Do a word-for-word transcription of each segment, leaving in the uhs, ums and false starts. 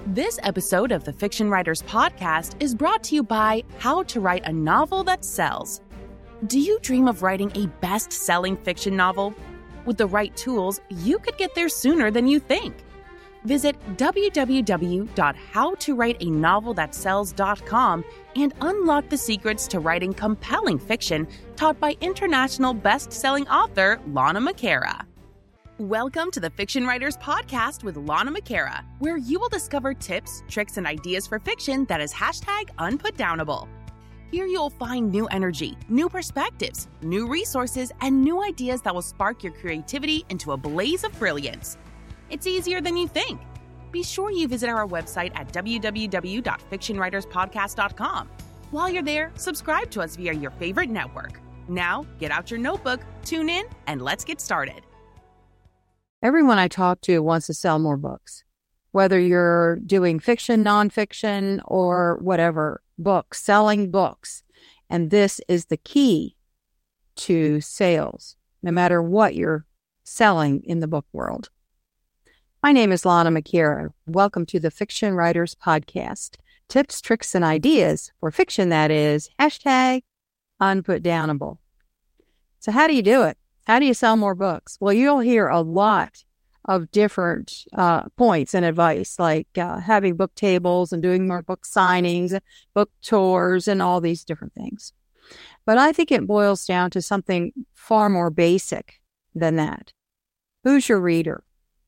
This episode of the Fiction Writers Podcast is brought to you by How to Write a Novel That Sells. Do you dream of writing a best-selling fiction novel? With the right tools, you could get there sooner than you think. Visit w w w dot how to write a novel that sells dot com and unlock the secrets to writing compelling fiction taught by international best-selling author Lana McCara. Welcome to the Fiction Writers Podcast with Lana McCara, where you will discover tips, tricks, and ideas for fiction that is hashtag unputdownable. Here you'll find new energy, new perspectives, new resources, and new ideas that will spark your creativity into a blaze of brilliance. It's easier than you think. Be sure you visit our website at w w w dot fiction writers podcast dot com. While you're there, subscribe to us via your favorite network. Now, get out your notebook, tune in, and let's get started. Everyone I talk to wants to sell more books, whether you're doing fiction, nonfiction, or whatever, books, selling books. And this is the key to sales, no matter what you're selling in the book world. My name is Lana McCara. Welcome to the Fiction Writers Podcast. Tips, tricks, and ideas for fiction that is hashtag unputdownable. So how do you do it? How do you sell more books? Well, you'll hear a lot of different uh, points and advice, like uh, having book tables and doing more book signings, book tours, and all these different things. But I think it boils down to something far more basic than that. Who's your reader?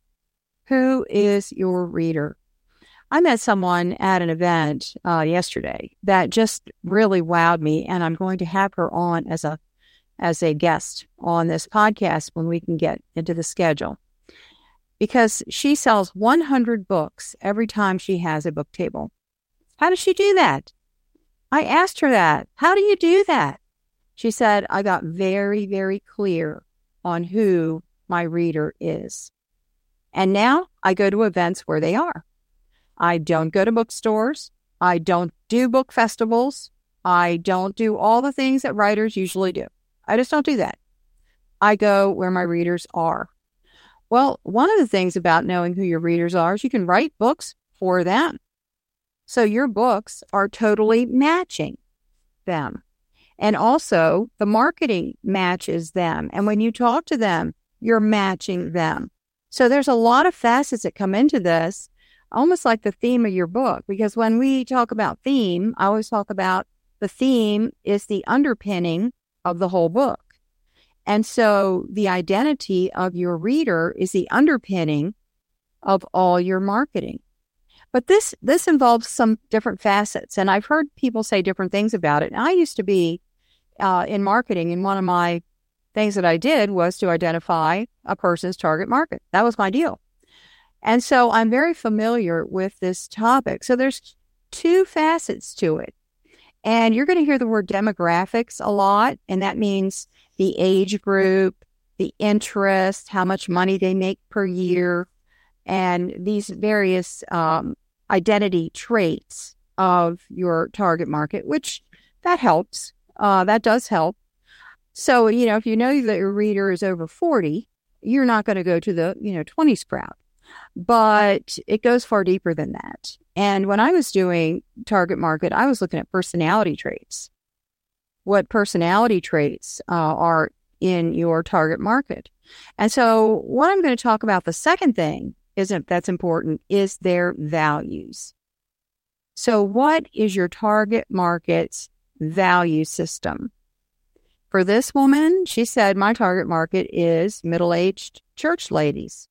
Who is your reader? I met someone at an event uh, yesterday that just really wowed me, and I'm going to have her on as a as a guest on this podcast when we can get into the schedule, because she sells one hundred books every time she has a book table. How does she do that? I asked her that. How do you do that? She said, I got very, very clear on who my reader is. And now I go to events where they are. I don't go to bookstores. I don't do book festivals. I don't do all the things that writers usually do. I just don't do that. I go where my readers are. Well, one of the things about knowing who your readers are is you can write books for them. So your books are totally matching them. And also the marketing matches them. And when you talk to them, you're matching them. So there's a lot of facets that come into this, almost like the theme of your book. Because when we talk about theme, I always talk about the theme is the underpinning of the whole book. And so the identity of your reader is the underpinning of all your marketing. But this this involves some different facets. And I've heard people say different things about it. And I used to be uh, in marketing, and one of my things that I did was to identify a person's target market. That was my deal. And so I'm very familiar with this topic. So there's two facets to it. And you're going to hear the word demographics a lot, and that means the age group, the interest, how much money they make per year, and these various um, identity traits of your target market, which that helps. Uh, that does help. So, you know, if you know that your reader is over forty, you're not going to go to the, you know, twenties crowd. But it goes far deeper than that. And when I was doing target market, I was looking at personality traits. What personality traits uh, are in your target market? And so what I'm going to talk about, the second thing isn't that's important, is their values. So what is your target market's value system? For this woman, she said, my target market is middle-aged church ladies.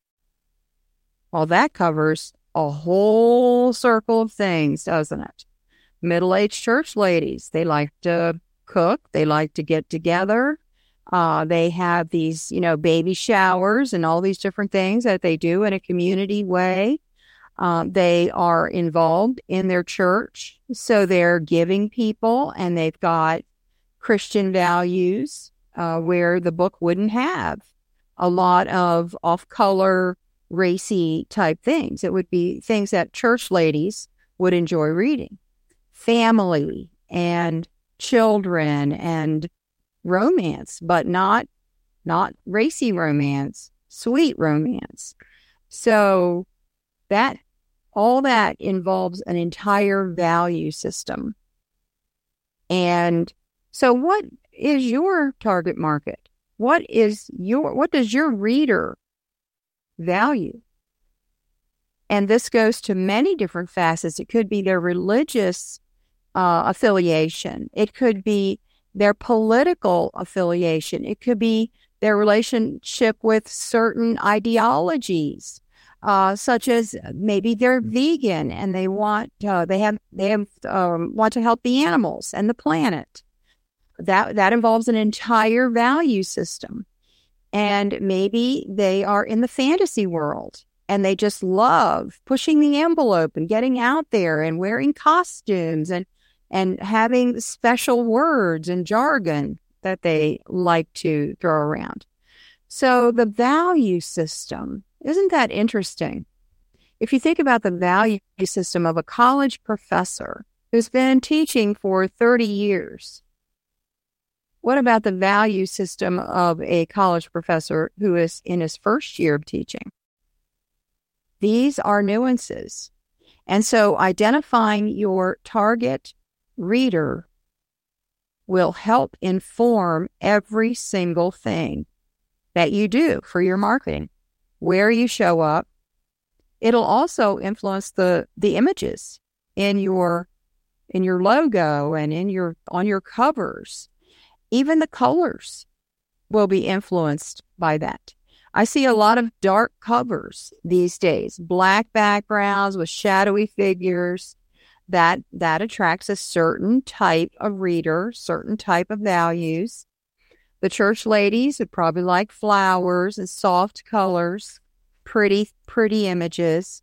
Well, that covers a whole circle of things, doesn't it? Middle-aged church ladies, they like to cook, they like to get together. Uh, they have these, you know, baby showers and all these different things that they do in a community way. Uh, they are involved in their church, so they're giving people, and they've got Christian values uh, where the book wouldn't have a lot of off-color, racy type things. It would be things that church ladies would enjoy reading. Family and children and romance, but not not racy romance, sweet romance. So that All that involves an entire value system. And so what is your target market? What is your, what does your reader value? And this goes to many different facets. It could be their religious uh, affiliation. It could be their political affiliation. It could be their relationship with certain ideologies, uh, such as maybe they're vegan and they want uh, they have they have um, want to help the animals and the planet. That that involves an entire value system. And maybe they are in the fantasy world and they just love pushing the envelope and getting out there and wearing costumes and and having special words and jargon that they like to throw around. So the value system, isn't that interesting? If you think about the value system of a college professor who's been teaching for thirty years, what about the value system of a college professor who is in his first year of teaching? These are nuances. And so identifying your target reader will help inform every single thing that you do for your marketing, where you show up. It'll also influence the the images in your in your logo and in your on your covers. Even the colors will be influenced by that. I see a lot of dark covers these days, black backgrounds with shadowy figures. That that attracts a certain type of reader, certain type of values. The church ladies would probably like flowers and soft colors, pretty, pretty images.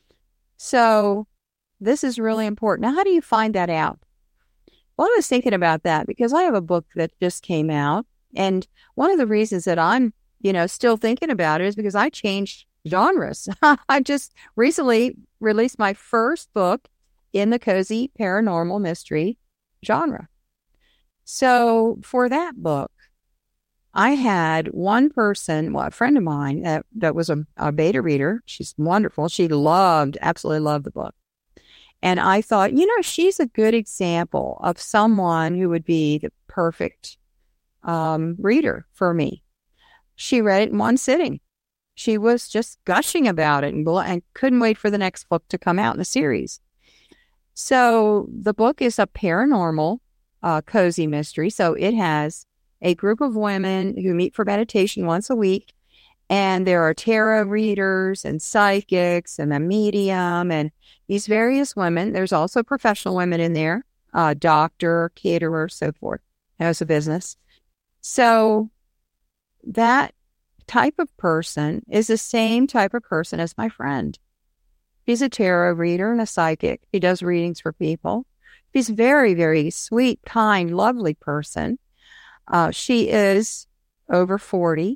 So this is really important. Now, how do you find that out? Well, I was thinking about that because I have a book that just came out. And one of the reasons that I'm, you know, still thinking about it is because I changed genres. I just recently released my first book in the cozy paranormal mystery genre. So for that book, I had one person, well, a friend of mine that, that was a, a beta reader. She's wonderful. She loved, absolutely loved the book. And I thought, you know, she's a good example of someone who would be the perfect um, reader for me. She read it in one sitting. She was just gushing about it and, and couldn't wait for the next book to come out in the series. So the book is a paranormal uh, cozy mystery. So it has a group of women who meet for meditation once a week. And there are tarot readers and psychics and a medium and these various women. There's also professional women in there, uh, doctor, caterer, so forth, has a business. So that type of person is the same type of person as my friend. He's a tarot reader and a psychic. He does readings for people. He's a very, very sweet, kind, lovely person. Uh, she is over forty,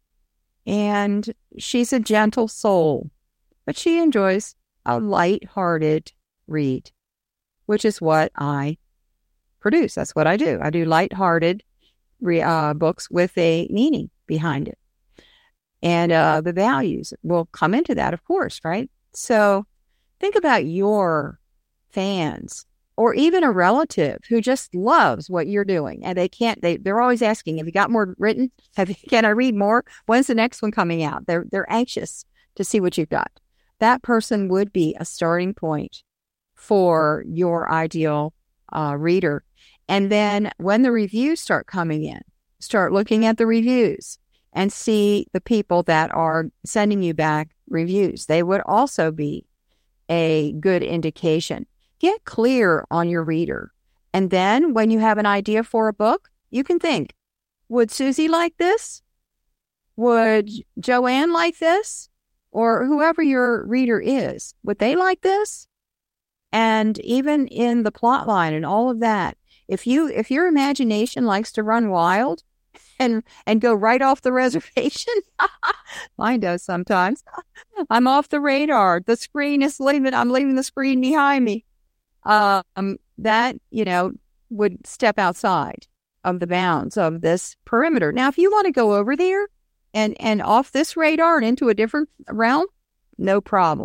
and she's a gentle soul, but she enjoys a light-hearted read, which is what I produce. That's what I do. I do light-hearted re- uh, books with a meaning behind it. And uh, the values will come into that, of course, right? So think about your fans or even a relative who just loves what you're doing. And they can't, they, they're always asking, have you got more written? Have you, can I read more? When's the next one coming out? They're, they're anxious to see what you've got. That person would be a starting point for your ideal uh, reader. And then when the reviews start coming in, start looking at the reviews and see the people that are sending you back reviews. They would also be a good indication. Get clear on your reader. And then when you have an idea for a book, you can think, would Susie like this? Would Joanne like this? Or whoever your reader is, would they like this? And even in the plot line and all of that, if you if your imagination likes to run wild and and go right off the reservation, mine does sometimes. I'm off the radar. The screen is leaving. I'm leaving the screen behind me. Um, that, you know, would step outside of the bounds of this perimeter. Now, if you want to go over there and, and off this radar and into a different realm, no problem.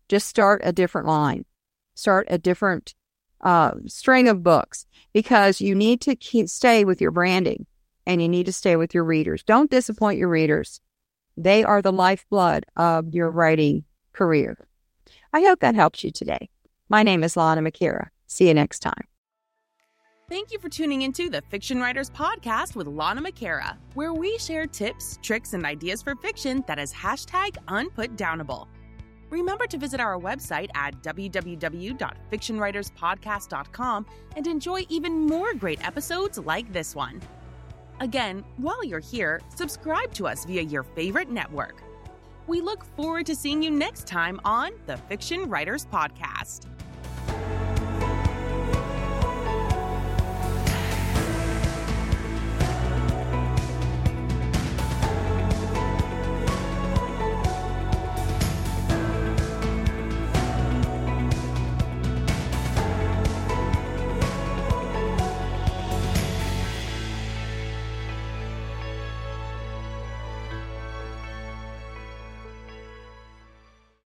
Just start a different line. Start a different uh, string of books, because you need to keep, stay with your branding, and you need to stay with your readers. Don't disappoint your readers. They are the lifeblood of your writing career. I hope that helps you today. My name is Lana McKerra. See you next time. Thank you for tuning into the Fiction Writers Podcast with Lana McKerra, where we share tips, tricks, and ideas for fiction that is hashtag unputdownable. Remember to visit our website at w w w dot fiction writers podcast dot com and enjoy even more great episodes like this one. Again, while you're here, subscribe to us via your favorite network. We look forward to seeing you next time on the Fiction Writers Podcast.